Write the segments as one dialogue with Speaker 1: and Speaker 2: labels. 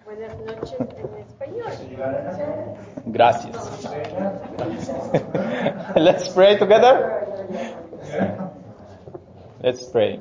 Speaker 1: Buenas noches en español.
Speaker 2: Gracias. Let's pray together. Let's pray.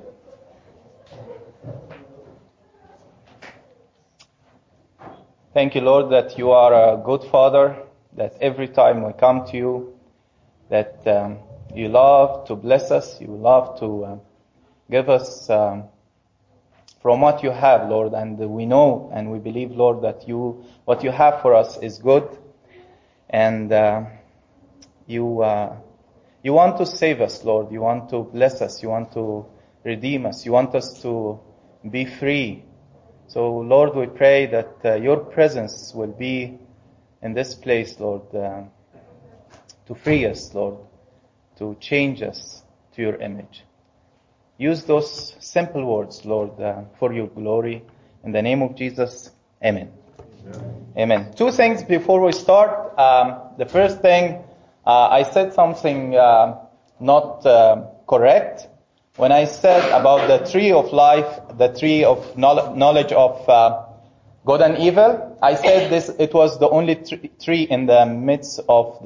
Speaker 2: Thank you, Lord, that you are a good Father, that every time we come to you, that you love to bless us, you love to give us from what you have, Lord, and we know and we believe, Lord, that what you have for us is good, and you want to save us, Lord. You want to bless us. You want to redeem us. You want us to be free. So, Lord, we pray that your presence will be in this place, Lord, to free us, Lord, to change us to your image. Use those simple words, Lord, for your glory. In the name of Jesus, amen. Amen. Two things before we start. The first thing, I said something not correct. When I said about the tree of life, the tree of knowledge of good and evil, I said it was the only tree in the midst of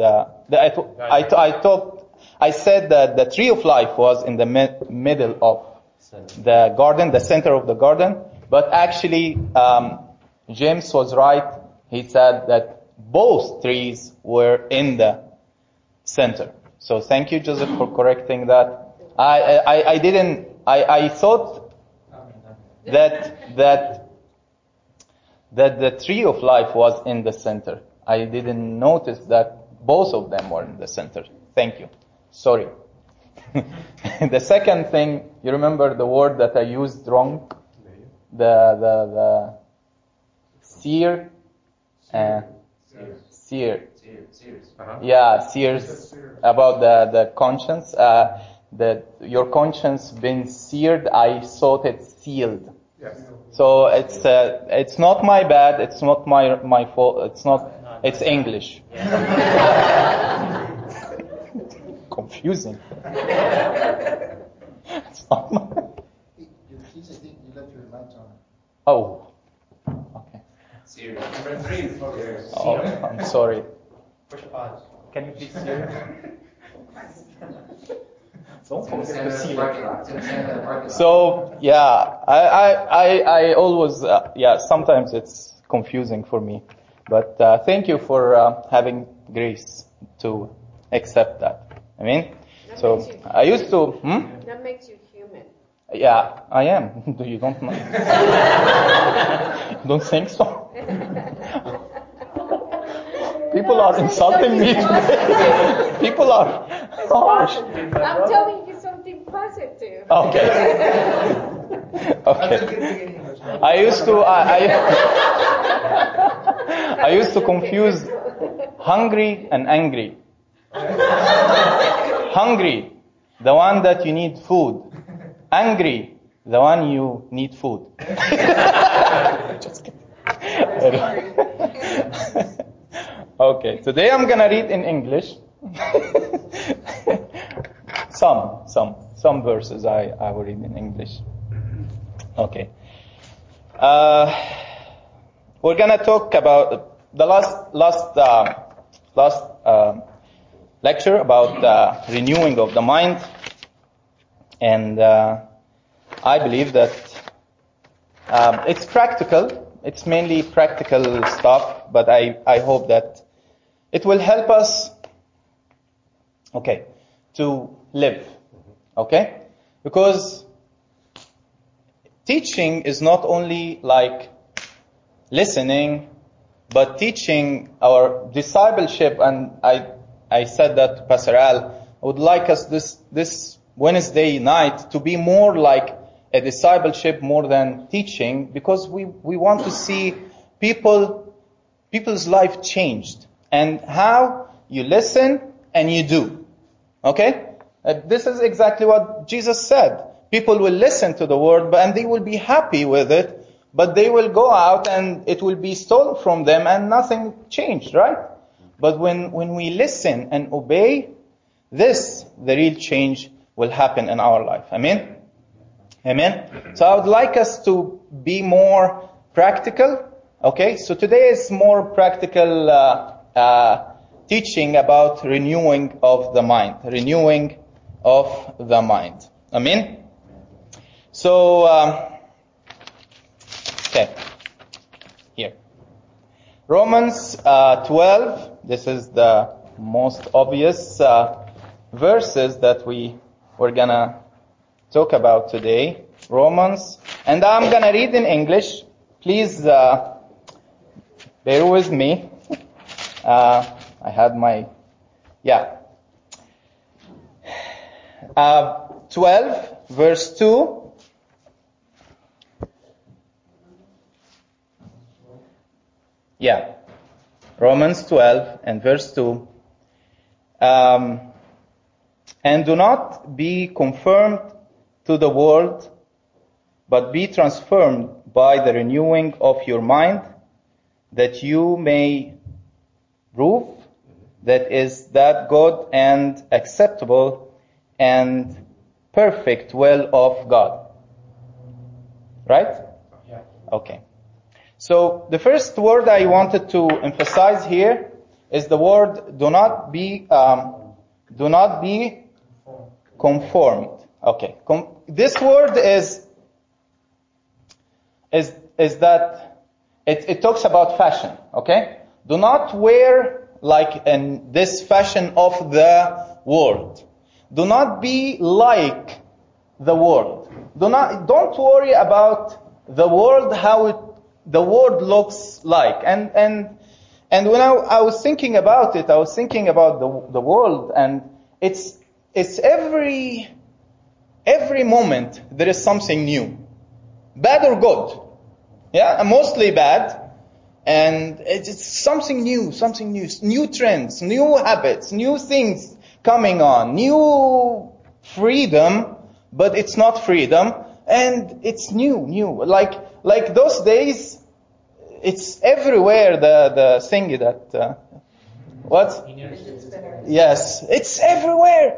Speaker 2: I said that the tree of life was in the middle of the garden, the center of the garden. But actually, James was right. He said that both trees were in the center. So thank you, Joseph, for correcting that. I thought that the tree of life was in the center. I didn't notice that both of them were in the center. Thank you. Sorry. The second thing, you remember the word that I used wrong? The seer. Seer. Yeah, seers about the conscience. That your conscience been seared. I thought it's sealed. Yes. So it's not my bad. It's not my fault. It's English. Confusing. It's not my...
Speaker 3: You left your light on.
Speaker 2: Oh. Okay.
Speaker 3: Series. Number 3 before yours.
Speaker 2: Oh, I'm sorry.
Speaker 3: Push pause.
Speaker 2: Can you please see it? Don't forget to see it. So, yeah, I always, sometimes it's confusing for me. But thank you for having grace to accept that. I mean, so I used to...
Speaker 1: That makes you human.
Speaker 2: Yeah, I am. You don't know? Don't think so? People are insulting me today. People are harsh.
Speaker 1: I'm telling you something positive.
Speaker 2: Okay. Okay. I used to confuse hungry and angry. Hungry, the one that you need food. Angry, the one you need food. Just kidding. Okay, today I'm gonna read in English. Some verses I will read in English. Okay. We're gonna talk about the last lecture about renewing of the mind, and I believe that it's practical. It's mainly practical stuff, but I hope that it will help us, to live, because teaching is not only like listening, but teaching our discipleship. And I said that to Pastor Al, I would like us this Wednesday night to be more like a discipleship more than teaching, because we want to see people's life changed, and how you listen and you do. Okay? This is exactly what Jesus said. People will listen to the word and they will be happy with it, but they will go out and it will be stolen from them and nothing changed, right? But when we listen and obey, the real change will happen in our life. Amen? Amen? So I would like us to be more practical Okay, so today is more practical teaching about renewing of the mind. Renewing of the mind. Amen? So, okay. Here. Romans 12. This is the most obvious verses that we're gonna talk about today. Romans. And I'm gonna read in English. Please bear with me. I had my, 12, verse 2. Yeah. Romans 12 and verse 2. And do not be conformed to the world, but be transformed by the renewing of your mind, that you may prove that is that good and acceptable and perfect will of God. Right?
Speaker 3: Yeah.
Speaker 2: Okay. So the first word I wanted to emphasize here is the word do not be conformed. Okay. This word is that it talks about fashion. Okay. Do not wear like in this fashion of the world. Do not be like the world. Don't worry about the world, the world looks like. And when I was thinking about it, I was thinking about the world, and it's every moment there is something new. Bad or good. Yeah, mostly bad. And it's something new. New trends, new habits, new things coming on, new freedom, but it's not freedom, and it's new. Like those days, it's everywhere, the thing that, what? Yes, it's everywhere.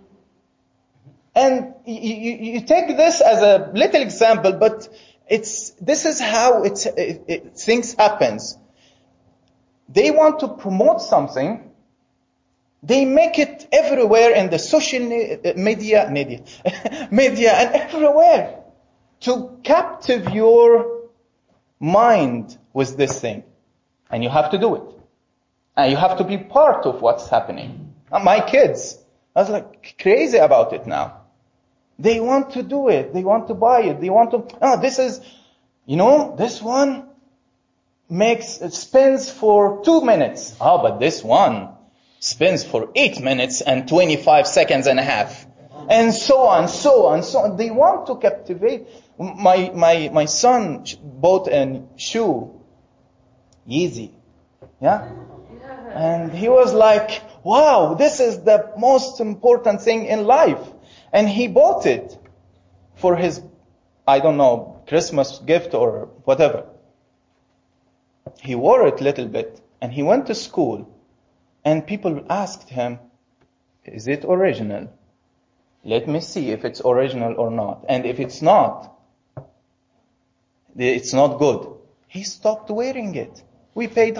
Speaker 2: And you take this as a little example, but this is how things happens. They want to promote something. They make it everywhere in the social media and everywhere to capture your mind with this thing. And you have to do it. And you have to be part of what's happening. My kids, I was like crazy about it now. They want to do it. They want to buy it. They want to, this is, this one spins for 2 minutes. But this one spins for 8 minutes and 25 seconds and a half. And so on. They want to captivate. My son bought a shoe. Yeezy. Yeah? And he was like, wow, this is the most important thing in life. And he bought it for his, Christmas gift or whatever. He wore it a little bit and he went to school and people asked him, is it original? Let me see if it's original or not. And if it's not good. He stopped wearing it. We paid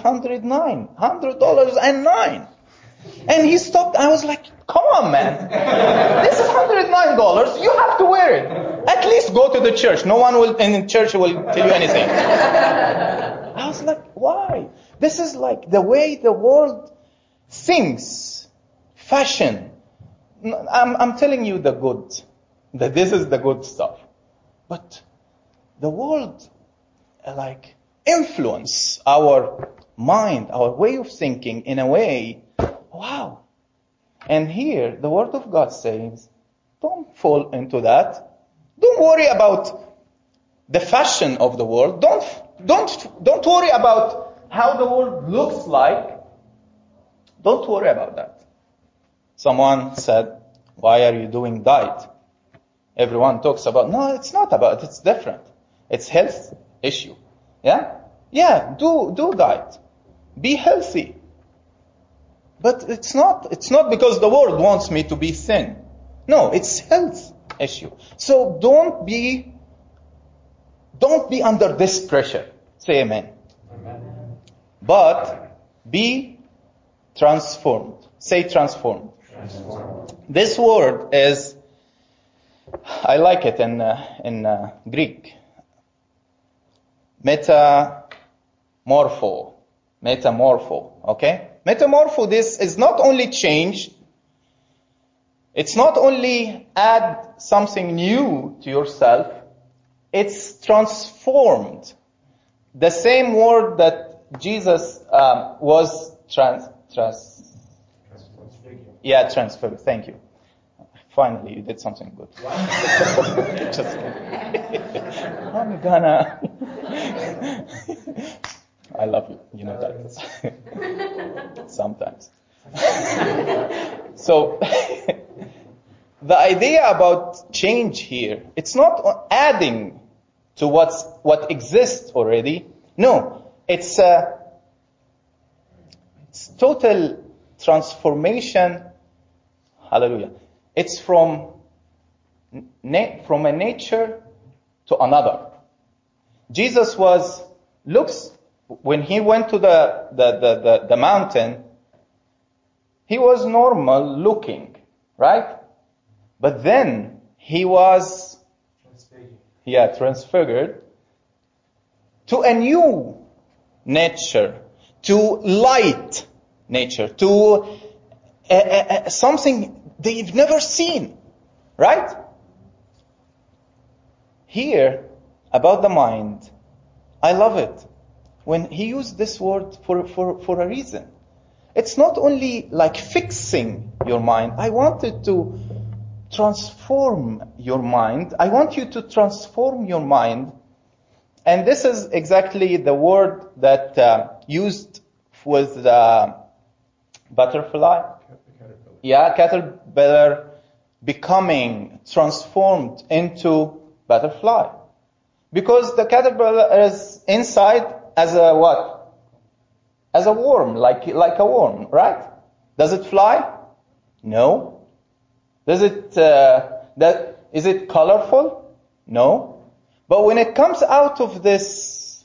Speaker 2: $100 and he stopped. I was like, come on, man. This is $109. You have to wear it. At least go to the church. No one in church will tell you anything. I was like, why? This is like the way the world thinks. Fashion. I'm telling you the good. That this is the good stuff. But the world, influence our mind, our way of thinking in a way. Wow. And here, the Word of God says, don't fall into that. Don't worry about the fashion of the world. Don't worry about how the world looks like. Don't worry about that. Someone said, why are you doing diet? Everyone talks about, no, it's not about, it's different. It's health issue. Yeah? Yeah, do diet. Be healthy. But it's not because the world wants me to be thin. No, it's health issue. So don't be under this pressure. Say amen. But be transformed. Say transformed. This word is, I like it in Greek. Metamorpho. Okay? Metamorpho, this is not only change. It's not only add something new to yourself. It's transformed. The same word that Jesus was transfigured. Thank you. Finally, you did something good. Just kidding. I'm gonna. I love you. You know that. Sometimes. So, the idea about change here, it's not adding to what exists already. No, it's total transformation. Hallelujah. It's from a nature to another. Jesus when he went to the mountain, he was normal looking, right? But then he was transfigured to a new nature, to light nature, to something they've never seen, right? Here, about the mind, I love it. When he used this word for a reason. It's not only like fixing your mind. I wanted to transform your mind. I want you to transform your mind. And this is exactly the word that used with the butterfly. Caterpillar becoming transformed into butterfly. Because the caterpillar is inside as a what? As a worm, like a worm, right? Does it fly? No. Is it colorful? No. But when it comes out of this,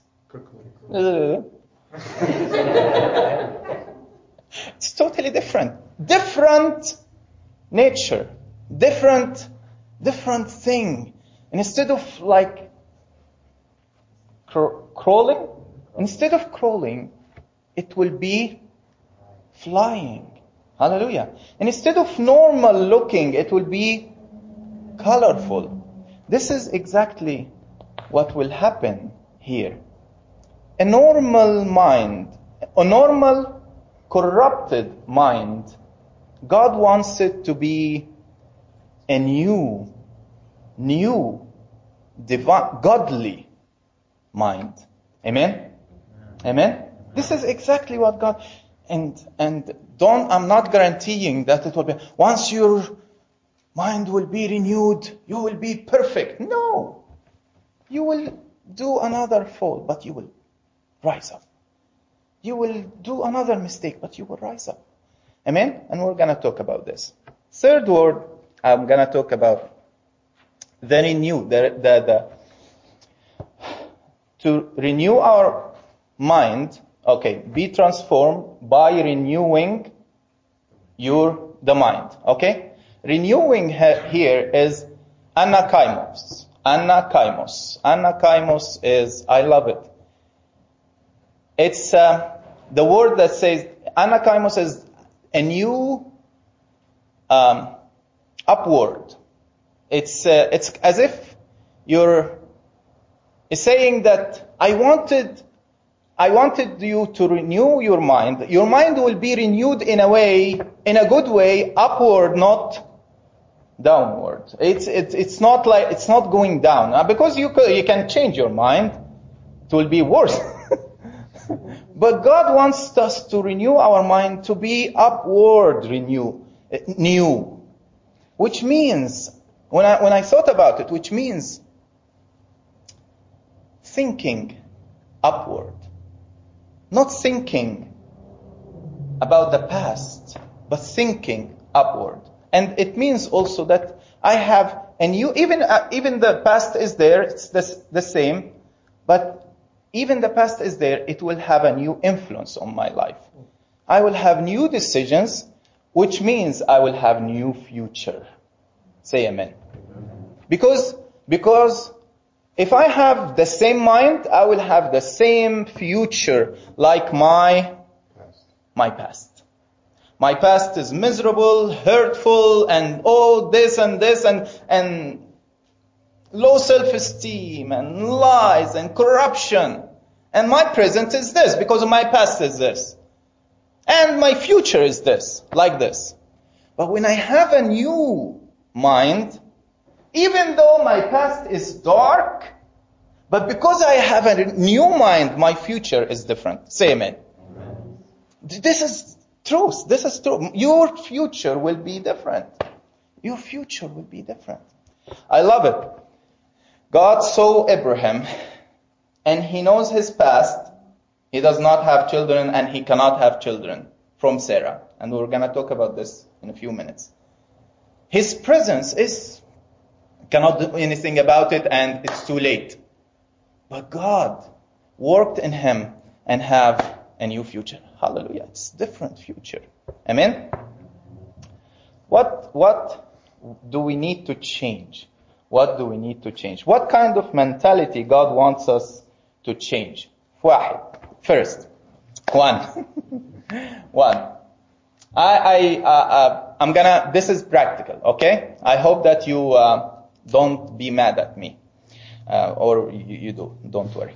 Speaker 2: it's totally different. Different nature. Different thing. And instead of like crawling, it will be flying. Hallelujah. And instead of normal looking, it will be colorful. This is exactly what will happen here. A normal mind, a normal corrupted mind, God wants it to be a new, divine, godly mind. Amen? Amen? This is exactly what God, and I'm not guaranteeing that it will be, once your mind will be renewed, you will be perfect. No. You will do another fall, but you will rise up. You will do another mistake, but you will rise up. Amen? And we're going to talk about this. Third word, I'm going to talk about the renew, to renew our mind. Okay, be transformed by renewing the mind. Okay? Renewing here is anakaimos. Anakaimos is, I love it. It's the word that says, anakaimos is a new upward. It's as if you're saying that I wanted you to renew your mind. Your mind will be renewed in a good way, upward, not downward. It's not going down. Because you can change your mind, it will be worse. But God wants us to renew our mind to be upward new. Which means, when I thought about it, which means thinking upward. Not thinking about the past, but thinking upward. And it means also that I have a new, even the past is there, it's the same, but even the past is there, it will have a new influence on my life. I will have new decisions, which means I will have new future. Say amen. Because if I have the same mind, I will have the same future like my past. My past is miserable, hurtful, and all this and low self-esteem and lies and corruption. And my present is this because my past is this. And my future is this, like this. But when I have a new mind, even though my past is dark, but because I have a new mind, my future is different. Say amen. This is truth. This is true. Your future will be different. Your future will be different. I love it. God saw Abraham, and he knows his past. He does not have children, and he cannot have children from Sarah. And we're going to talk about this in a few minutes. His presence cannot do anything about it, and it's too late. But God worked in him and have a new future. Hallelujah. It's a different future. Amen? What do we need to change? What do we need to change? What kind of mentality God wants us to change? First, one. This is practical, okay? I hope that you don't be mad at me. Or you do, don't worry.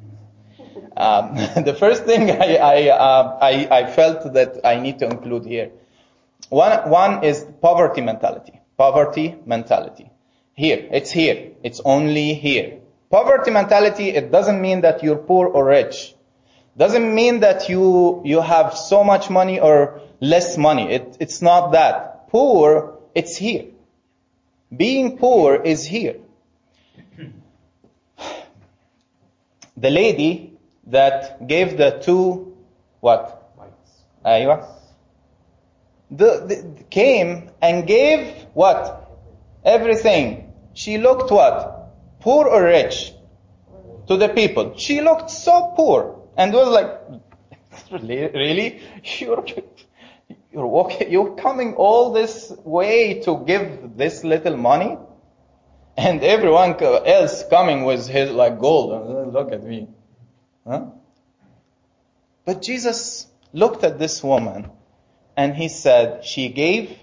Speaker 2: The first thing I felt that I need to include here. One is poverty mentality. Poverty mentality. Here. It's only here. Poverty mentality, it doesn't mean that you're poor or rich. Doesn't mean that you have so much money or less money. It's not that. Poor, it's here. Being poor is here. The lady that gave the two, what? Aywa. Came and gave what? Everything. She looked what? Poor or rich? To the people. She looked so poor and was like, really? You're coming all this way to give this little money? And everyone else coming with his like gold. Look at me. Huh? But Jesus looked at this woman and he said, she gave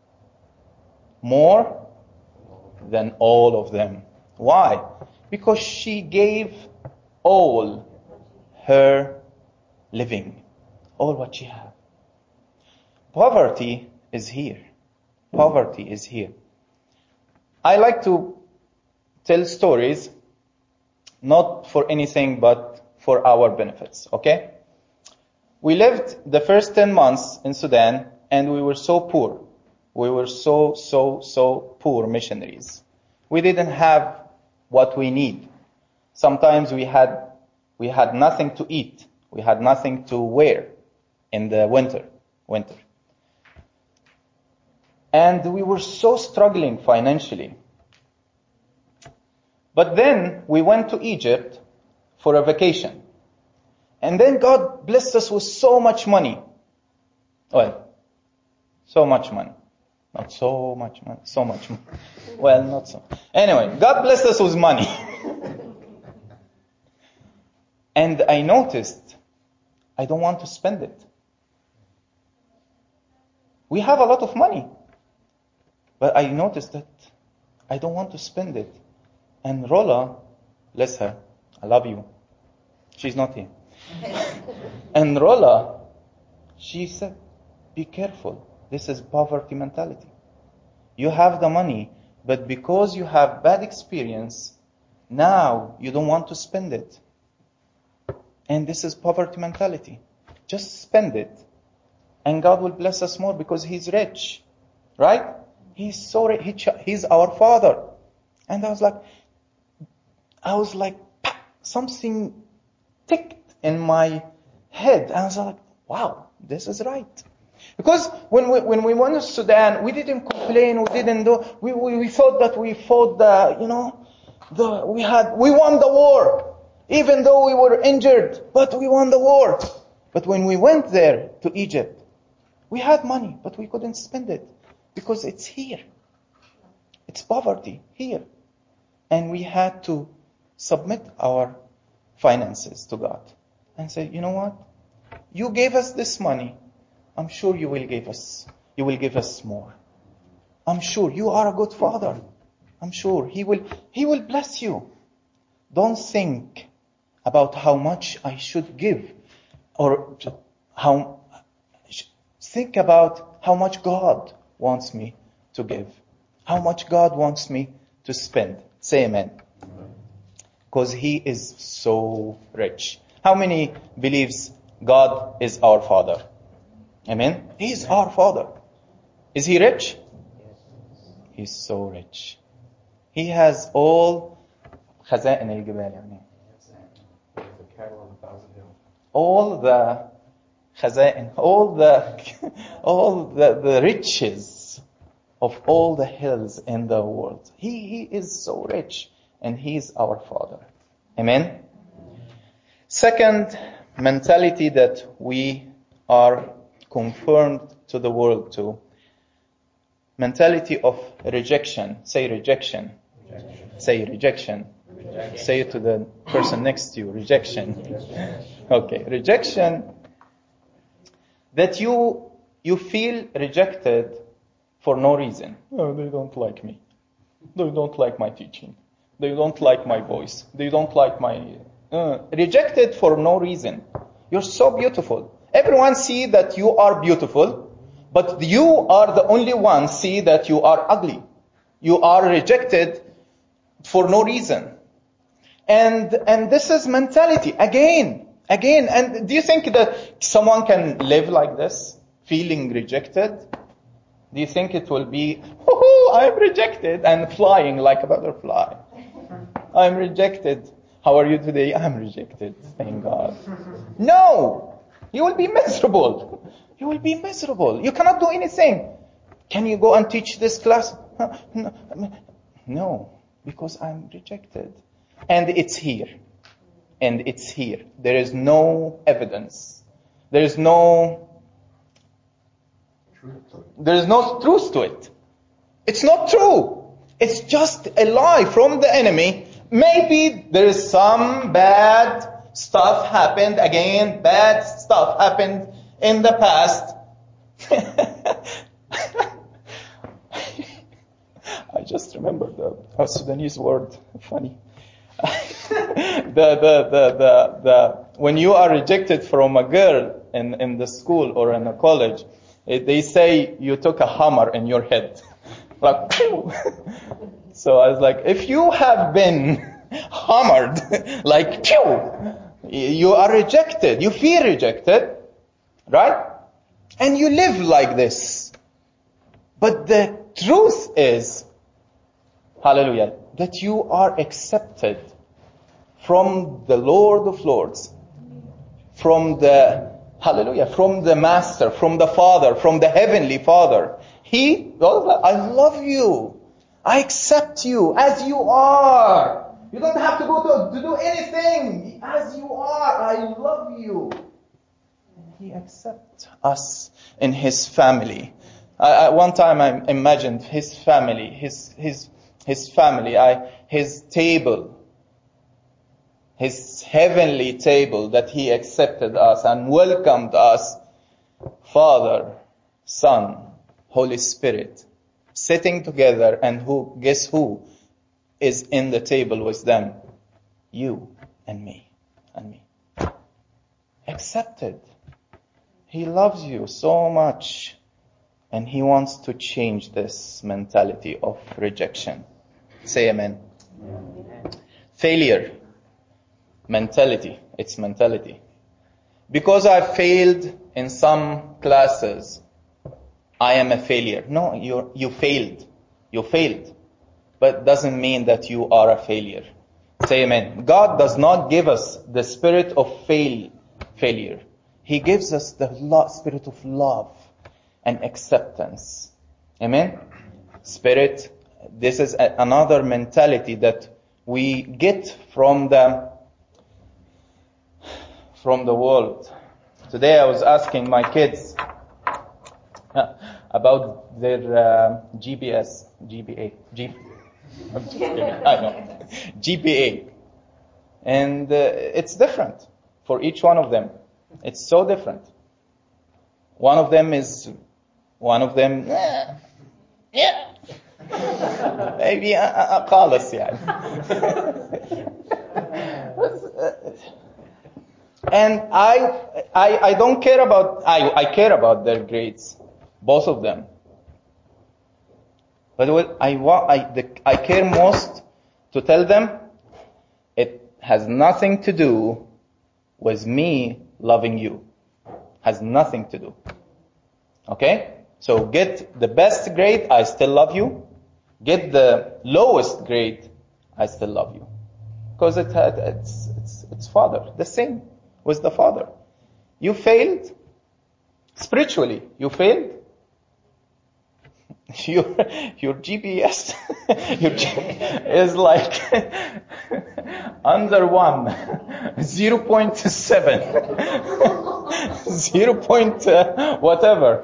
Speaker 2: more than all of them. Why? Because she gave all her living. All what she had. Poverty is here. Poverty is here. I like to tell stories, not for anything but for our benefits, okay? We lived the first 10 months in Sudan and we were so poor. We were so poor missionaries. We didn't have what we need. Sometimes we had nothing to eat. We had nothing to wear in the winter. And we were so struggling financially. But then we went to Egypt for a vacation. And then God blessed us with so much money. Well, so much money. Not so much money. So much money. Well, not so. Anyway, God blessed us with money. And I noticed I don't want to spend it. We have a lot of money. But I noticed that I don't want to spend it. And Rola, bless her, I love you. She's not here. And Rola, she said, be careful. This is poverty mentality. You have the money, but because you have bad experience, now you don't want to spend it. And this is poverty mentality. Just spend it. And God will bless us more because He's rich. Right? He's so rich. He's our Father. And I was like, something ticked in my head. And I was like, wow, this is right. Because when we went to Sudan, we didn't complain, we thought that we fought we won the war. Even though we were injured, but we won the war. But when we went there to Egypt, we had money, but we couldn't spend it because it's here. It's poverty here. And we had to submit our finances to God and say, you know what? You gave us this money. I'm sure you will give us more. I'm sure you are a good father. I'm sure He will bless you. Don't think about how much I should give, or think about how much God wants me to give, how much God wants me to spend. Say amen. Because He is so rich. How many believes God is our Father? Amen. He is our Father. Is He rich? He's so rich. He has all خزائن الجبال يعني. All the خزائن, all the riches of all the hills in the world. He is so rich, and He is our Father. Amen. Second mentality that we are confirmed to the world to. Mentality of rejection. Say rejection. Say rejection. Say it to the person next to you. Rejection. Okay. Rejection. That you feel rejected for no reason. Oh, they don't like me. They don't like my teaching. They don't like my voice. They don't like my... rejected for no reason. You're so beautiful. Everyone see that you are beautiful, but you are the only one see that you are ugly. You are rejected for no reason. And this is mentality. Again. And do you think that someone can live like this? Feeling rejected? Do you think it will be, oh, I'm rejected, and flying like a butterfly? I'm rejected. How are you today? I'm rejected. Thank God. No! You will be miserable. You will be miserable. You cannot do anything. Can you go and teach this class? No, because I'm rejected. And it's here. There is no evidence. There is no truth to it. It's not true. It's just a lie from the enemy. Maybe there is some bad stuff happened again. Bad stuff happened in the past. I just remembered a Sudanese word. Funny. When you are rejected from a girl in the school or in a college, they say you took a hammer in your head. Like, pew! So I was like, if you have been hammered, like, pew! You are rejected. You feel rejected, right? And you live like this. But the truth is, hallelujah, that you are accepted from the Lord of Lords, from the, hallelujah, from the Master, from the Father, from the Heavenly Father. I love you. I accept you as you are. You don't have to go to do anything. As you are, I love you. And He accepts us in His family. One time I imagined His family, His family, His table, His heavenly table that He accepted us and welcomed us. Father, Son, Holy Spirit, sitting together, and guess who is in the table with them? You and me. Accepted. He loves you so much, and He wants to change this mentality of rejection. Say amen. Failure. Mentality. It's mentality. Because I failed in some classes, I am a failure. No, you failed. You failed. But doesn't mean that you are a failure. Say amen. God does not give us the spirit of failure. He gives us the spirit of love and acceptance. Amen. Spirit, this is another mentality that we get from the from the world. Today I was asking my kids about their GBA. I'm just kidding. I know. GPA. And it's different for each one of them. It's so different. One of them, yeah. Maybe خالص يعني. And I don't care about, I care about their grades. Both of them. But what I care most to tell them, it has nothing to do with me loving you. Has nothing to do. Okay? So get the best grade, I still love you. Get the lowest grade, I still love you. Because it's Father. The same with the Father. You failed. Spiritually, you failed. Your GPS is like under 1, 0.7, 0. Whatever.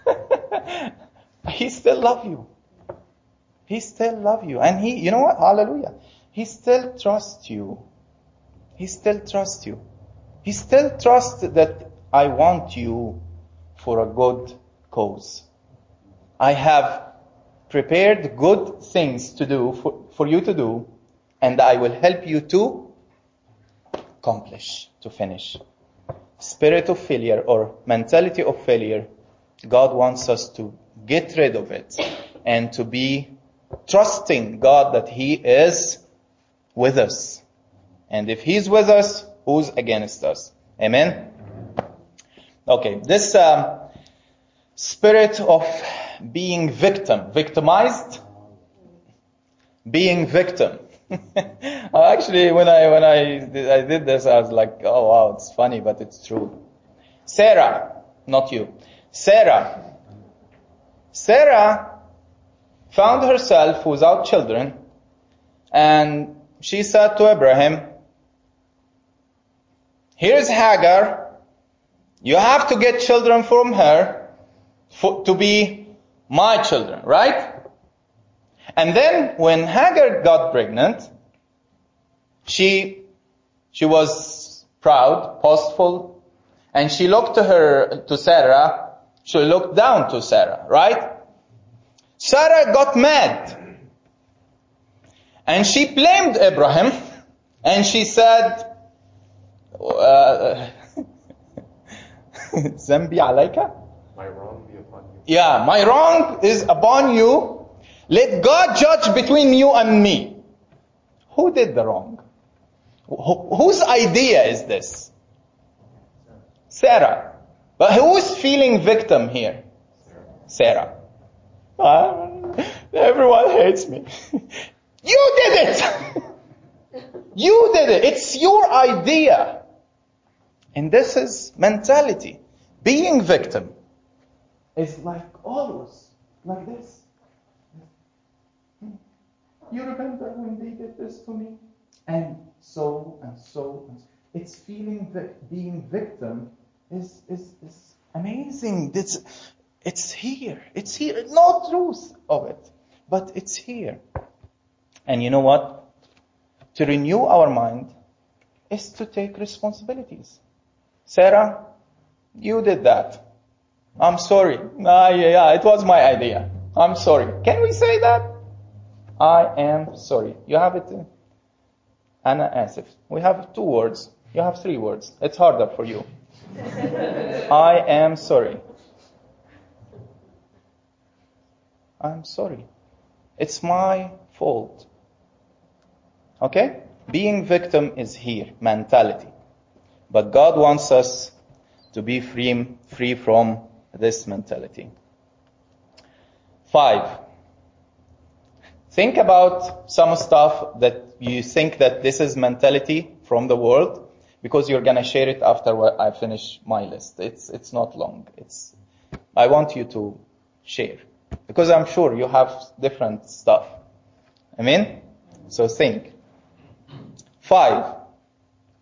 Speaker 2: He still love you. He still love you. And he, you know what? Hallelujah. He still trusts you. He still trusts you. He still trusts that I want you for a good cause. I have prepared good things to do for you to do, and I will help you to accomplish, to finish. Spirit of failure or mentality of failure, God wants us to get rid of it and to be trusting God that He is with us. And if He's with us, who's against us? Amen? Okay, this spirit of being victimized, being victim. Actually, when I did this, I was like, oh wow, it's funny, but it's true. Sarah, not you. Sarah found herself without children, and she said to Abraham, here's Hagar, you have to get children from her to be my children, right? And then when Hagar got pregnant, she was proud, boastful, and she looked to Sarah, she looked down to Sarah, right? Sarah got mad. And she blamed Abraham, and she said, Zambi alayka?
Speaker 4: My wrong be upon you.
Speaker 2: Yeah, my wrong is upon you. Let God judge between you and me. Who did the wrong? Whose idea is this? Sarah. But who's feeling victim here? Sarah. Everyone hates me. You did it! You did it. It's your idea. And this is mentality. Being victim is like always like this. You remember when they did this to me? And so. It's feeling being victim is amazing. It's here. It's here. No truth of it. But it's here. And you know what? To renew our mind is to take responsibilities. Sarah, you did that. I'm sorry. Yeah, it was my idea. I'm sorry. Can we say that? I am sorry. You have it. Ana Asif. We have 2 words. You have 3 words. It's harder for you. I am sorry. I'm sorry. It's my fault. Okay? Being victim is here. Mentality. But God wants us to be free from this mentality. 5. Think about some stuff that you think that this is mentality from the world, because you're going to share it after I finish my list. It's not long. I want you to share, because I'm sure you have different stuff. Amen? So think. 5.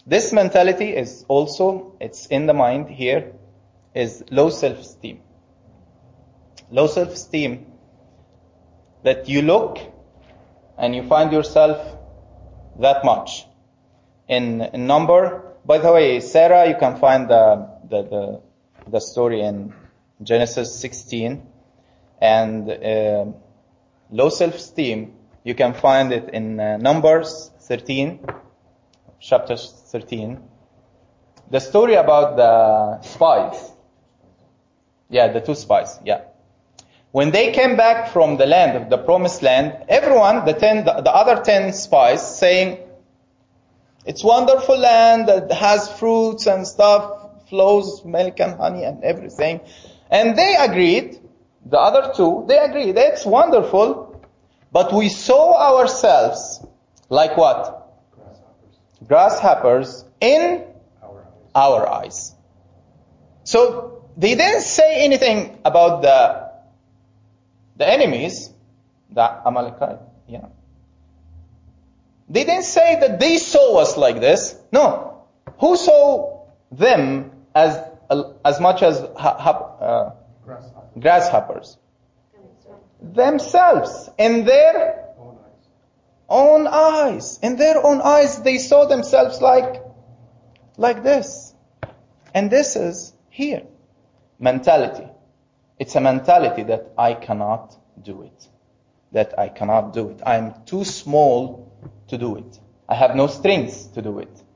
Speaker 2: This mentality is also, it's in the mind here, is low self-esteem. Low self-esteem, that you look and you find yourself that much in number. By the way, Sarah, you can find the story in Genesis 16, and low self-esteem, you can find it in Numbers 13, chapter 13. The story about the spies. Yeah, the 2 spies, yeah. When they came back from the land of the promised land, everyone, the other 10 spies, saying, it's wonderful land that has fruits and stuff, flows milk and honey and everything. And they agreed, the other 2, they agreed, it's wonderful, but we saw ourselves like what? Grasshoppers in our eyes. So they didn't say anything about the enemies, the Amalekite, yeah. They didn't say that they saw us like this. No. Who saw them as much as grasshoppers? Themselves. In their own eyes. In their own eyes, they saw themselves like this. And this is here. Mentality. It's a mentality that I cannot do it. That I cannot do it. I'm too small to do it. I have no strength to do it.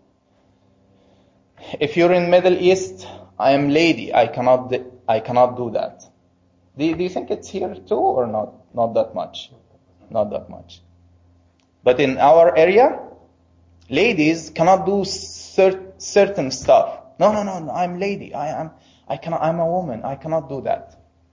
Speaker 2: If you're in Middle East, I am lady. I cannot do that. Do you think it's here too or not? Not that much. Not that much. But in our area, ladies cannot do certain stuff. No. I'm lady. I'm a woman. I cannot do that.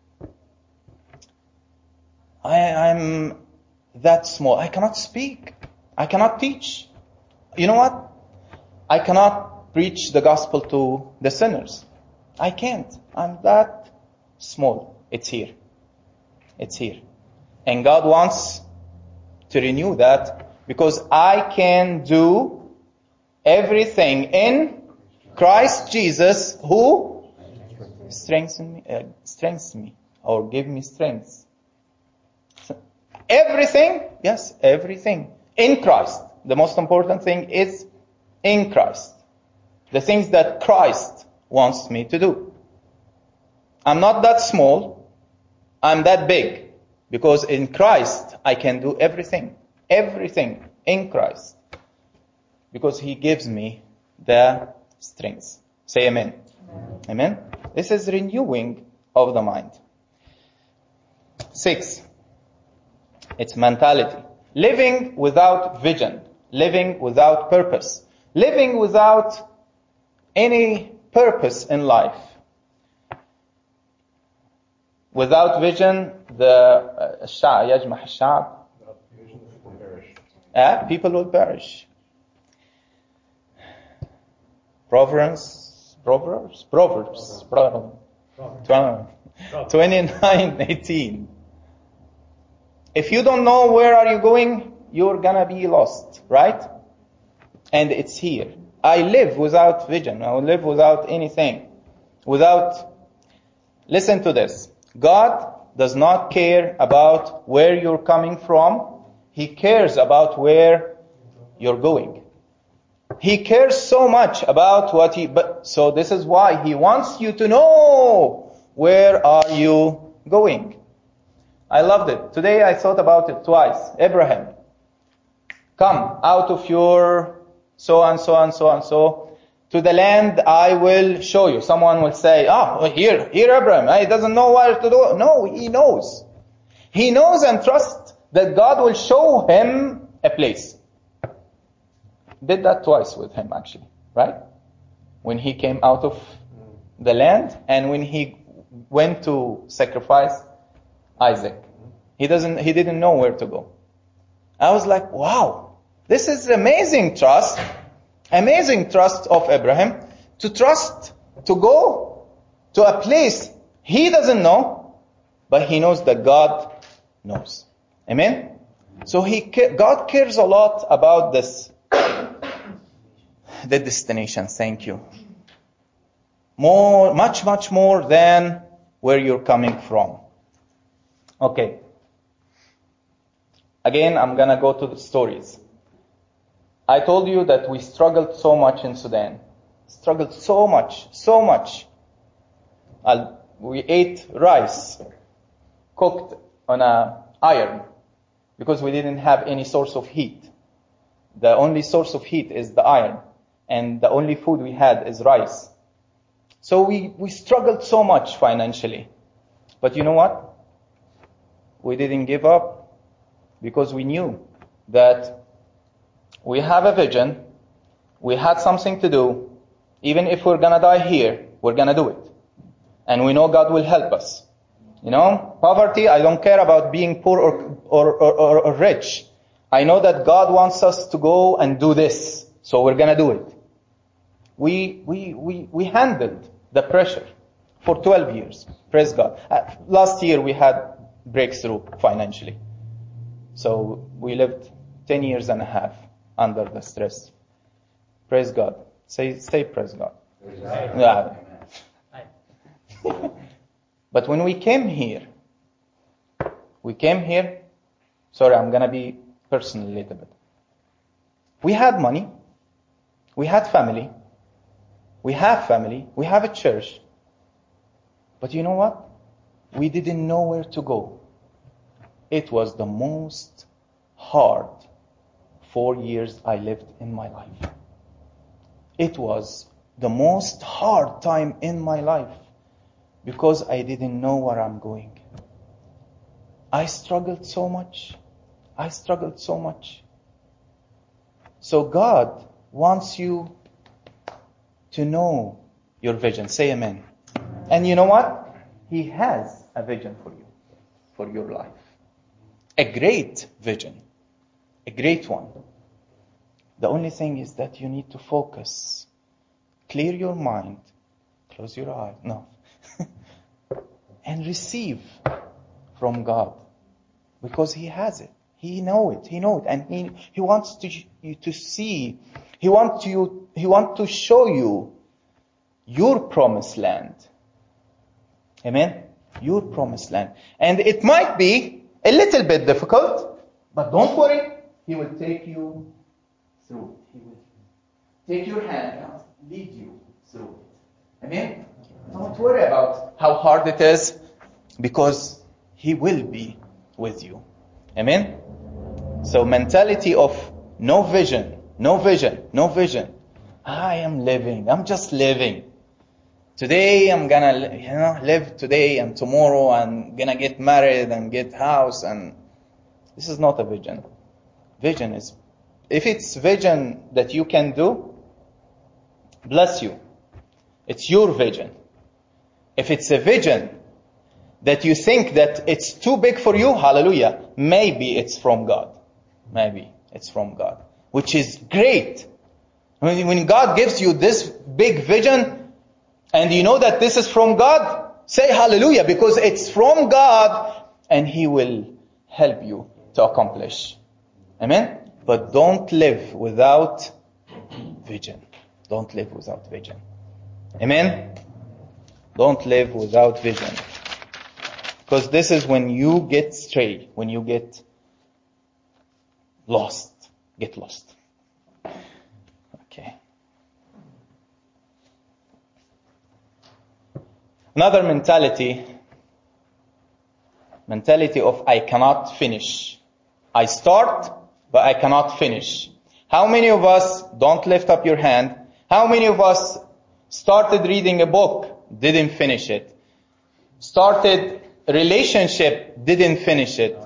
Speaker 2: I'm that small. I cannot speak. I cannot teach. You know what? I cannot preach the gospel to the sinners. I can't. I'm that small. It's here. It's here. And God wants to renew that, because I can do everything in Christ Jesus, who strengthens me or give me strength. Everything, yes, everything in Christ. The most important thing is in Christ. The things that Christ wants me to do. I'm not that small. I'm that big. Because in Christ, I can do everything. Everything in Christ. Because He gives me the strength. Say amen. Amen. This is renewing of the mind. 6. It's mentality. Living without vision. Living without purpose. Living without any purpose in life. Without vision, people will perish. Proverbs 29:18. If you don't know where are you going, you're gonna be lost, right? And it's here. I live without vision. I live without anything. Listen to this. God does not care about where you're coming from. He cares about where you're going. He cares so much about so this is why He wants you to know where are you going. I loved it. Today I thought about it twice. Abraham, come out of your so and so and so and so to the land I will show you. Someone will say, here Abraham, he doesn't know what to do. No, he knows. He knows and trusts that God will show him a place. Did that twice with him actually, right? When he came out of the land and when he went to sacrifice Isaac. He didn't know where to go. I was like, wow, this is amazing trust of Abraham, to trust to go to a place he doesn't know, but he knows that God knows. Amen? So God cares a lot about this the destination. Thank you. Much more than where you're coming from. Okay. Again, I'm gonna go to the stories. I told you that we struggled so much in Sudan. Struggled so much. We ate rice cooked on an iron because we didn't have any source of heat. The only source of heat is the iron, and the only food we had is rice. So we struggled so much financially. But you know what? We didn't give up because we knew that we have a vision, we had something to do. Even if we're gonna die here, we're gonna do it. And we know God will help us. You know, poverty, I don't care about being poor or rich. I know that God wants us to go and do this, so we're gonna do it. We handled the pressure for 12 years. Praise God. Last year we had breakthrough financially. So we lived 10 years and a half under the stress. Praise God. Say praise God.
Speaker 3: Praise God.
Speaker 2: Yeah. But when we came here, sorry, I'm gonna be personal a little bit. We had money, we had family, we have a church. But you know what? We didn't know where to go. It was the most hard 4 years I lived in my life. It was the most hard time in my life because I didn't know where I'm going. I struggled so much. So God wants you to know your vision. Say amen. And you know what? He has a vision for you, for your life. A great vision. A great one. The only thing is that you need to focus. Clear your mind. Close your eyes. No. And receive from God. Because He has it. He knows it. And He wants you to see. He wants to show you your promised land. Amen? Your promised land. And it might be a little bit difficult, but don't worry. He will take you through. He will take your hand and lead you through it. Amen? Don't worry about how hard it is, because He will be with you. Amen? So mentality of no vision. I am living. I'm just living. Today I'm gonna live today, and tomorrow I'm gonna get married and get house, and this is not a vision. Vision is, if it's vision that you can do, bless you. It's your vision. If it's a vision that you think that it's too big for you, hallelujah, maybe it's from God. Maybe it's from God, which is great. When God gives you this big vision, and you know that this is from God, say hallelujah, because it's from God, and He will help you to accomplish. Amen? But don't live without vision. Don't live without vision. Amen? Don't live without vision. Because this is when you get stray, when you get lost. Get lost. Okay. Another mentality of I cannot finish. I start, but I cannot finish. How many of us, don't lift up your hand, how many of us started reading a book, didn't finish it? Started a relationship, didn't finish it?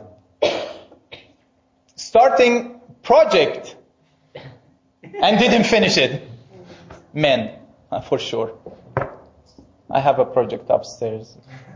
Speaker 2: Starting project, and didn't finish it? Men, for sure. I have a project upstairs.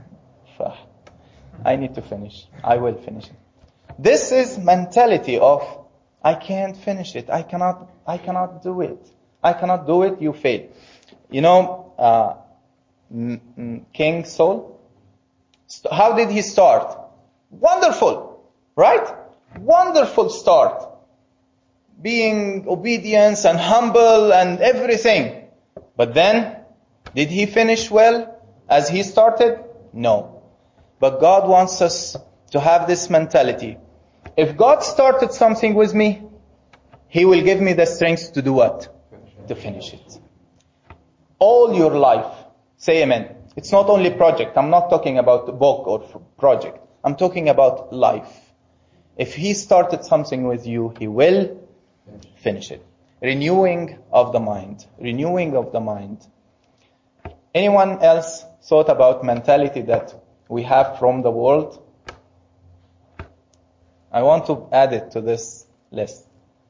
Speaker 2: I need to finish. I will finish it. This is mentality of I can't finish it. I cannot do it. I cannot do it. You fail. You know, King Saul. How did he start? Wonderful, right? Wonderful start. being obedience and humble and everything. But then, did he finish well as he started? No. But God wants us to have this mentality. If God started something with me, He will give me the strength to do what? To finish it. All your life. Say amen. It's not only project. I'm not talking about book or project. I'm talking about life. If He started something with you, He will finish it. Renewing of the mind. Renewing of the mind. Anyone else thought about mentality that we have from the world? I want to add it to this list.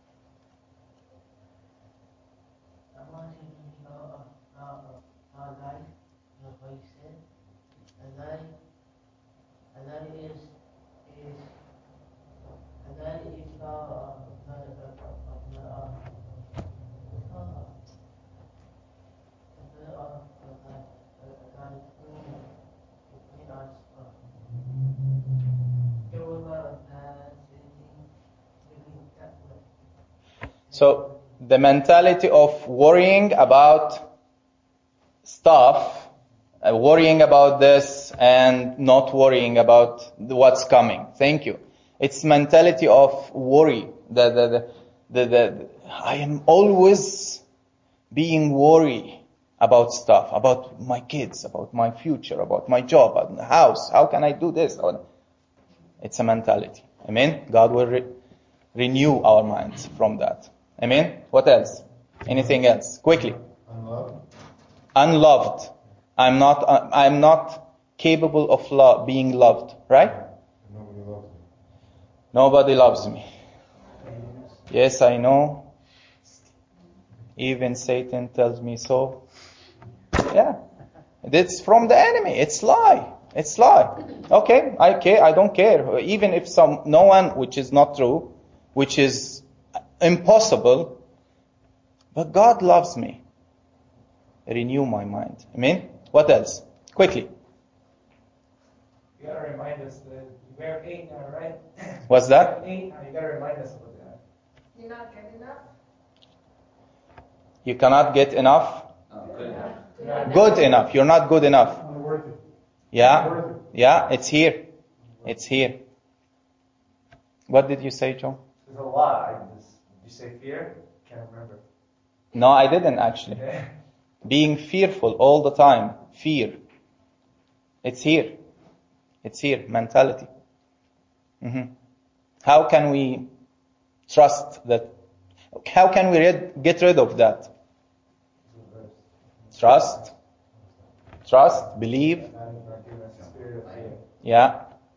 Speaker 2: So the mentality of worrying about stuff, worrying about this and not worrying about what's coming. Thank you. It's mentality of worry. I am always being worried about stuff, about my kids, about my future, about my job, about the house. How can I do this? It's a mentality. Amen? God will renew our minds from that. Amen? What else? Anything else? Quickly. Unloved. I'm not capable of being loved. Right? Nobody loves me. Yes, I know. Even Satan tells me so. Yeah. It's from the enemy. It's lie. It's lie. Okay, I don't care. Even if no one, which is not true, which is impossible, but God loves me. Renew my mind. Amen? What else? Quickly.
Speaker 5: You gotta remind us that we're 8 now, right?
Speaker 2: What's that?
Speaker 5: 8 now, you gotta remind us about that.
Speaker 1: You're not good enough?
Speaker 2: You cannot get enough?
Speaker 3: Good enough.
Speaker 2: Good enough. You're not good enough.
Speaker 5: Unworthy.
Speaker 2: Yeah? Yeah, it's here. It's here. What did you say, Joe?
Speaker 5: There's a lot. Did you say fear? Can't remember.
Speaker 2: No, I didn't actually.
Speaker 5: Okay.
Speaker 2: Being fearful all the time. Fear. It's here. It's here. Mentality. How can we trust that? How can we get rid of that? Trust. Believe. Yeah.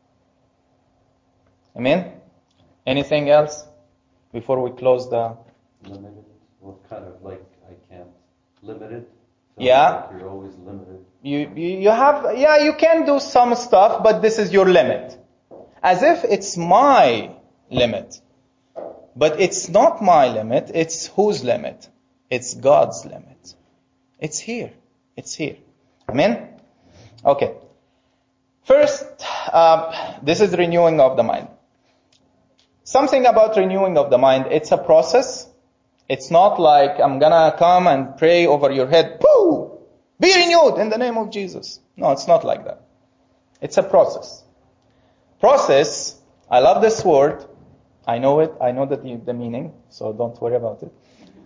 Speaker 2: Amen? Anything else before we close the...
Speaker 4: Limited? What kind of, like, I can't limit it? So
Speaker 2: Yeah.
Speaker 4: Like you're always limited.
Speaker 2: You have, you can do some stuff, but this is your limit. As if it's my limit. But it's not my limit, it's whose limit? It's God's limit. It's here. It's here. Amen? Okay. First, this is renewing of the mind. Something about renewing of the mind, it's a process. It's not like I'm gonna come and pray over your head, pooh! Be renewed in the name of Jesus. No, it's not like that. It's a process. Process, I love this word. I know it. I know the meaning, so don't worry about it.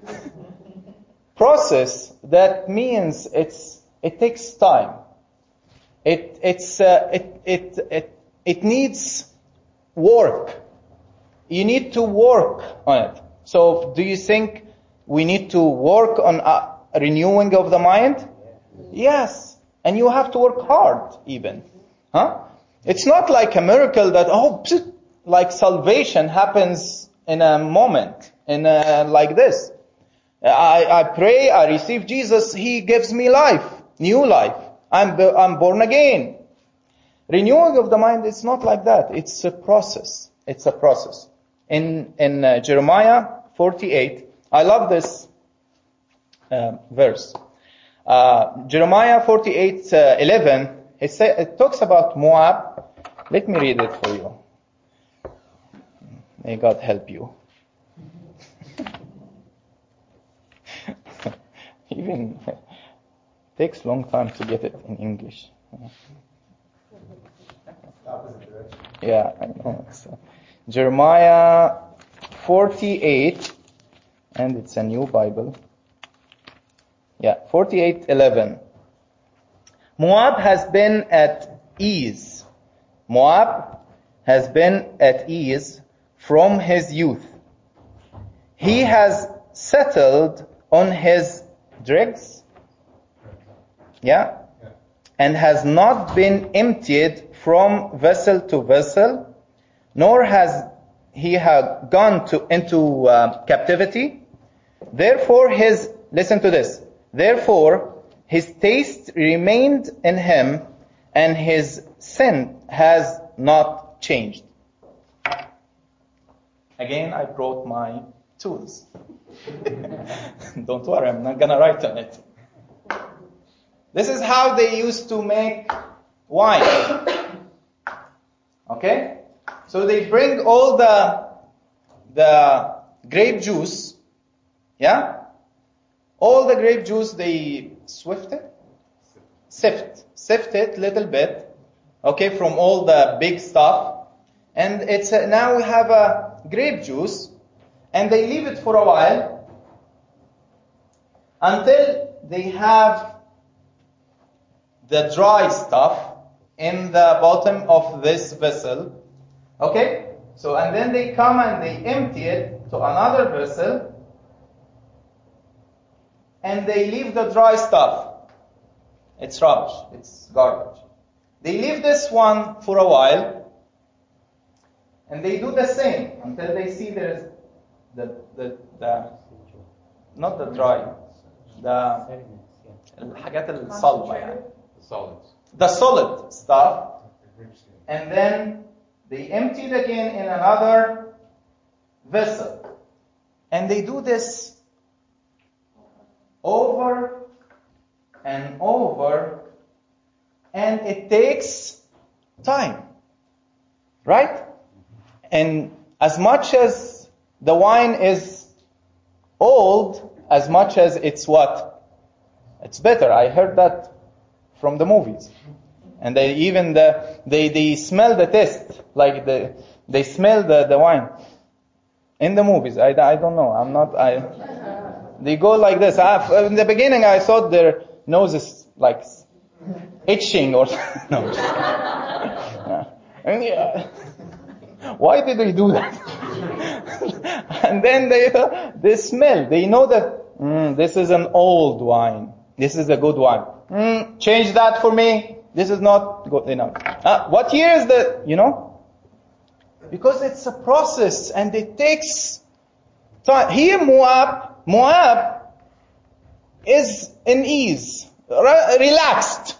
Speaker 2: Process, that means it takes time. It needs work. You need to work on it. So, do you think we need to work on renewing of the mind? Yes. And you have to work hard, even. Huh? It's not like a miracle that, like salvation happens in a moment, like this. I pray, I receive Jesus, He gives me life, new life. I'm born again. Renewing of the mind, it's not like that. It's a process. It's a process. In Jeremiah 48, I love this verse. Jeremiah 48:11, it talks about Moab. Let me read it for you. May God help you. even takes long time to get it in English.
Speaker 3: Opposite direction.
Speaker 2: Yeah, I know. So, Jeremiah 48, and it's a new Bible. Yeah, 48:11. Moab has been at ease. Moab has been at ease from his youth. He has settled on his dregs. Yeah? And has not been emptied from vessel to vessel, nor has he gone into captivity. Therefore listen to this, therefore his taste remained in him, and his sin has not changed. Again, I brought my tools. Don't worry, I'm not gonna write on it. This is how they used to make wine. Okay? So they bring all the grape juice, yeah? All the grape juice, they sift it a little bit, okay, from all the big stuff. And it's now we have a grape juice, and they leave it for a while until they have the dry stuff in the bottom of this vessel. Okay? So, and then they come and they empty it to another vessel, and they leave the dry stuff. It's rubbish. It's garbage. They leave this one for a while, and they do the same until they see there's the not the dry, الحاجات الصلبة يعني. The solid stuff, and then they empty it again in another vessel. And they do this over and over, and it takes time. Right? And as much as the wine is old, as much as it's what? It's better. I heard that from the movies. And they even they smell the taste, like they smell the wine in the movies. I don't know. They go like this. In the beginning I thought their nose is like itching or no. Why did they do that? And then they smell. They know that this is an old wine. This is a good wine. Change that for me. This is not good enough. What year is the, Because it's a process and it takes time. Here Moab is in ease, relaxed.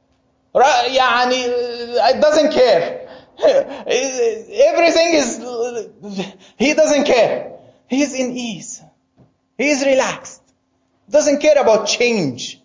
Speaker 2: It doesn't care. Everything is, he doesn't care. He's in ease. He's relaxed. Doesn't care about change.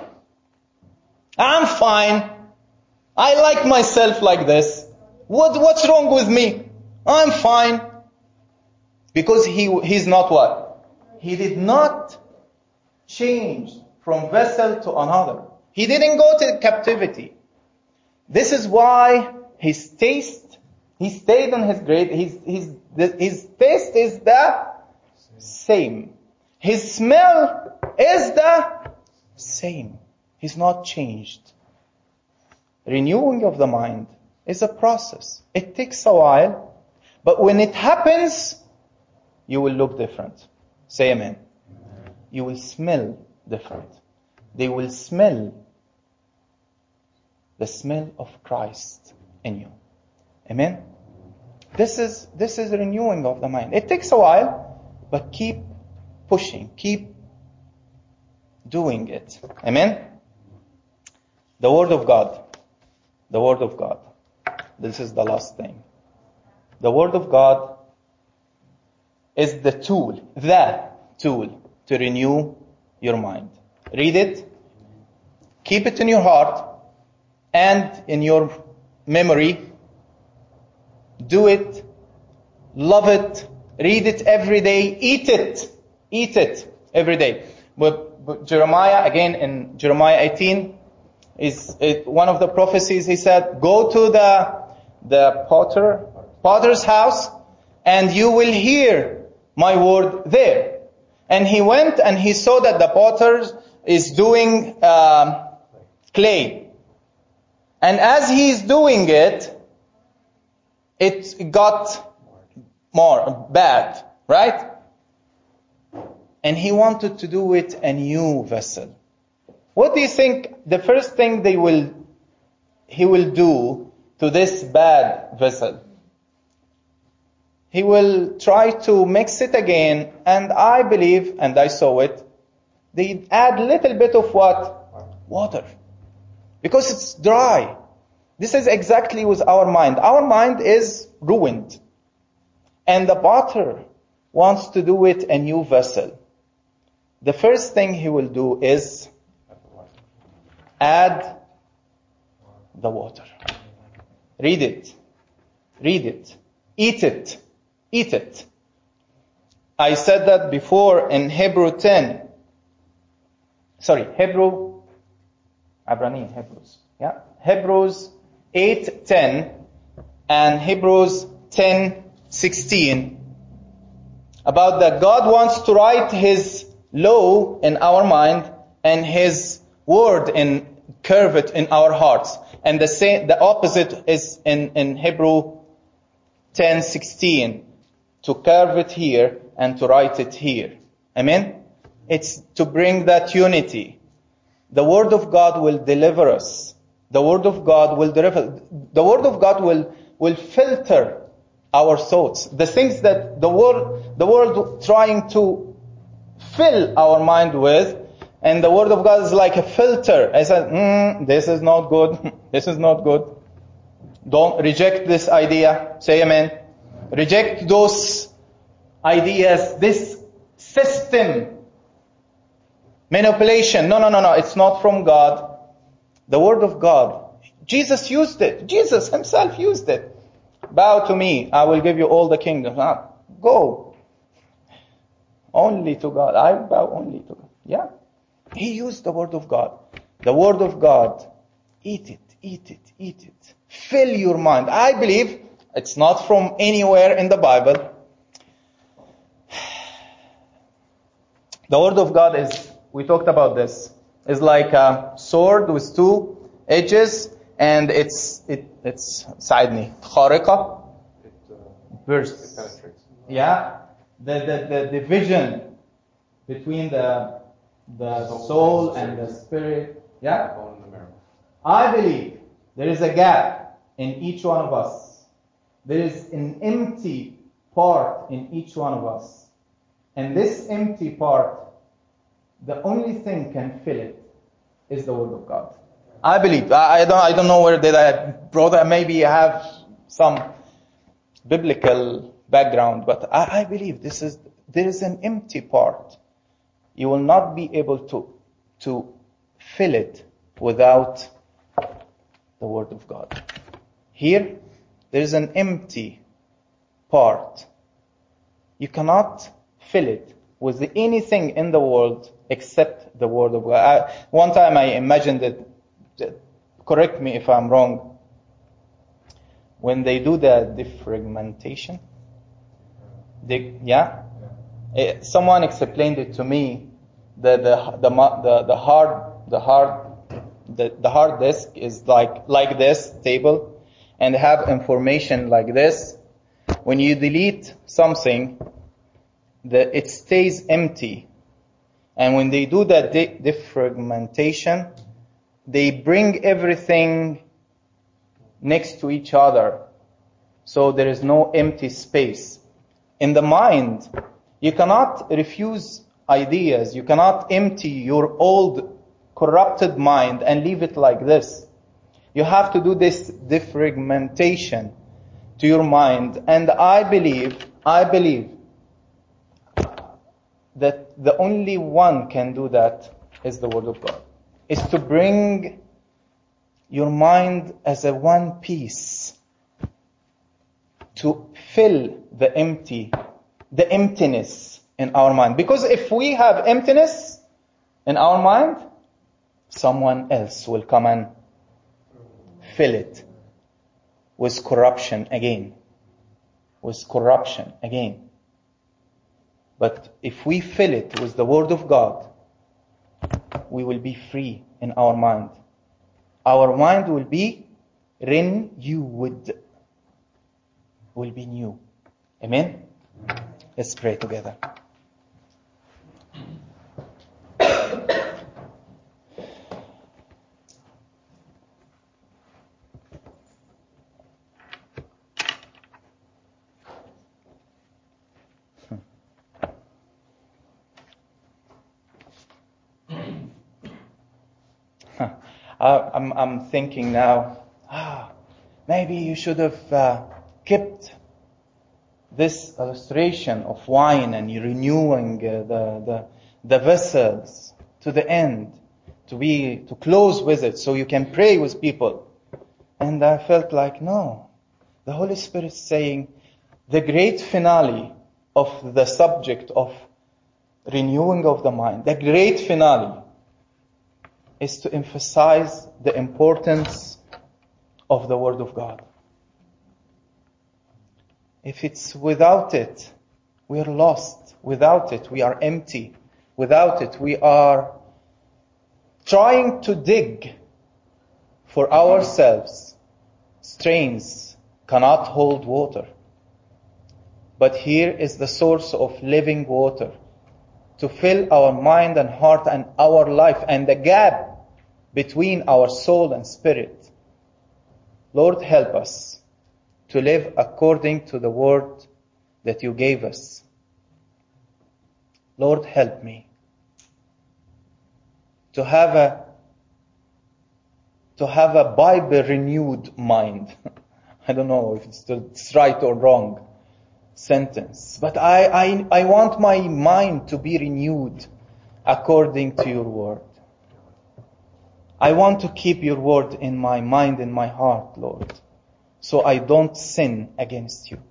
Speaker 2: I'm fine. I like myself like this. What's wrong with me? I'm fine. Because he's not what? He did not change from vessel to another. He didn't go to captivity. This is why his taste, he stayed on his grade. His taste is the same. His smell is the same. He's not changed. Renewing of the mind is a process. It takes a while, but when it happens, you will look different. Say amen. You will smell different. They will smell the smell of Christ in you. Amen. This is renewing of the mind. It takes a while, but keep pushing, keep doing it. Amen. The Word of God. The Word of God. This is the last thing. The Word of God is the tool to renew your mind. Read it, keep it in your heart and in your memory. Do it, love it, read it every day, eat it every day. But Jeremiah, again in Jeremiah 18, one of the prophecies, he said, go to the potter's house and you will hear my word there. And he went and he saw that the potter is doing clay. And as he's doing it, it got more bad, right? And he wanted to do it a new vessel. What do you think the first thing he will do to this bad vessel? He will try to mix it again, and I believe, and I saw it, they add a little bit of what? Water. Because it's dry. This is exactly with our mind. Our mind is ruined. And the potter wants to do it a new vessel. The first thing he will do is add the water. Read it. Read it. Eat it. Eat it. I said that before in Hebrews 8:10 and Hebrews 10:16 about that God wants to write His law in our mind and His word and curve it in our hearts. And the opposite is in Hebrew 10:16, to curve it here and to write it here. Amen? It's to bring that unity. The Word of God will deliver us. The Word of God will deliver. The Word of God will filter our thoughts. The things that the world trying to fill our mind with, and the Word of God is like a filter. I said, this is not good. This is not good. Don't reject this idea. Say amen. Reject those ideas, this system. Manipulation. No. It's not from God. The Word of God. Jesus used it. Jesus Himself used it. Bow to me. I will give you all the kingdom. Go. Only to God. I bow only to God. Yeah. He used the Word of God. The Word of God. Eat it. Eat it. Eat it. Fill your mind. I believe it's not from anywhere in the Bible. The Word of God is, we talked about this, is like a sword with two edges, and it's sidni, khariqa.
Speaker 6: It
Speaker 2: Bursts.
Speaker 6: penetrates.
Speaker 2: Yeah. The division between the soul and the spirit. Yeah.
Speaker 6: Bone in the marrow.
Speaker 2: I believe there is a gap in each one of us. There is an empty part in each one of us. And this empty part, the only thing can fill it is the Word of God. I believe. I don't know where did I brought that. Maybe I have some biblical background, but I believe there is an empty part. You will not be able to fill it without the Word of God. Here, there is an empty part. You cannot fill it with anything in the world except the Word of God. One time I imagined it, correct me if I'm wrong, when they do the defragmentation, someone explained it to me that the hard disk is like this table, and have information like this. When you delete something, it stays empty. And when they do that defragmentation, they bring everything next to each other. So there is no empty space. In the mind, you cannot refuse ideas. You cannot empty your old corrupted mind and leave it like this. You have to do this defragmentation to your mind. And I believe that the only one can do that is the Word of God. Is to bring your mind as a one piece to fill the emptiness in our mind. Because if we have emptiness, in our mind, someone else will come and fill it with corruption again. With corruption again. But if we fill it with the Word of God, we will be free in our mind. Our mind will be renewed. Will be new. Amen? Let's pray together. I'm thinking now, maybe you should have kept this illustration of wine and renewing the vessels to the end, to close with it so you can pray with people. And I felt like, no, the Holy Spirit is saying the great finale of the subject of renewing of the mind, the great finale is to emphasize the importance of the Word of God. If it's without it, we are lost. Without it, we are empty. Without it, we are trying to dig for ourselves. Streams cannot hold water. But here is the source of living water to fill our mind and heart and our life and the gap between our soul and spirit. Lord, help us to live according to the word that you gave us. Lord, help me to have a Bible renewed mind. I don't know if it's right or wrong sentence, but I want my mind to be renewed according to your word. I want to keep your word in my mind, in my heart, Lord, so I don't sin against you.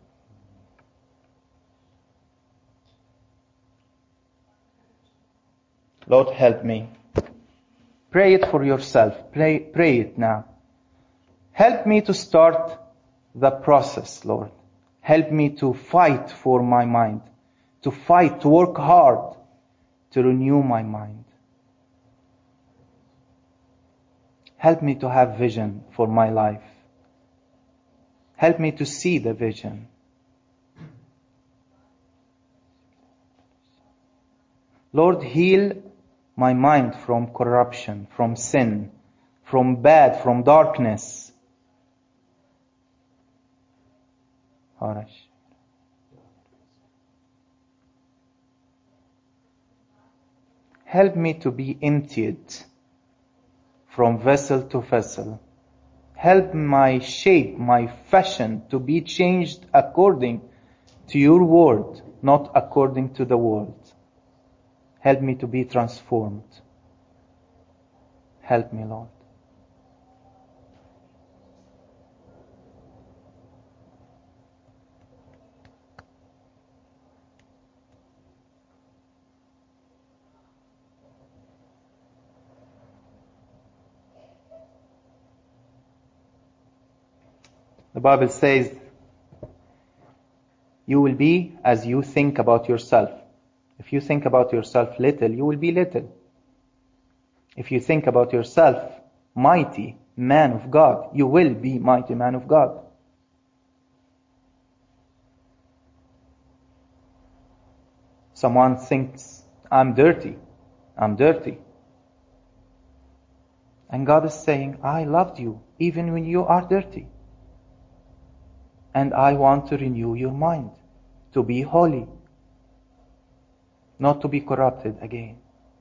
Speaker 2: Lord, help me. Pray it for yourself. Pray it now. Help me to start the process, Lord. Help me to fight for my mind, to fight, to work hard, to renew my mind. Help me to have vision for my life. Help me to see the vision. Lord, heal my mind from corruption, from sin, from bad, from darkness. Help me to be emptied from vessel to vessel. Help my shape, my fashion to be changed according to your word, not according to the world. Help me to be transformed. Help me, Lord. The Bible says, you will be as you think about yourself. If you think about yourself little, you will be little. If you think about yourself mighty man of God, you will be mighty man of God. Someone thinks, I'm dirty. I'm dirty. And God is saying, I loved you even when you are dirty. And I want to renew your mind, to be holy, not to be corrupted again.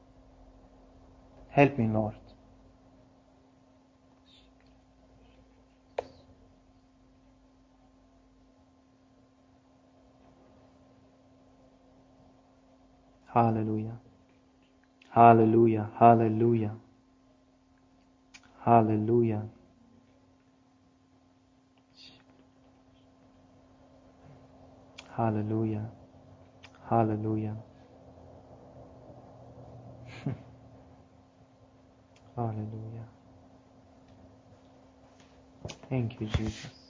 Speaker 2: Help me, Lord. Hallelujah. Hallelujah. Hallelujah. Hallelujah. Hallelujah. Hallelujah. Hallelujah. Thank you, Jesus.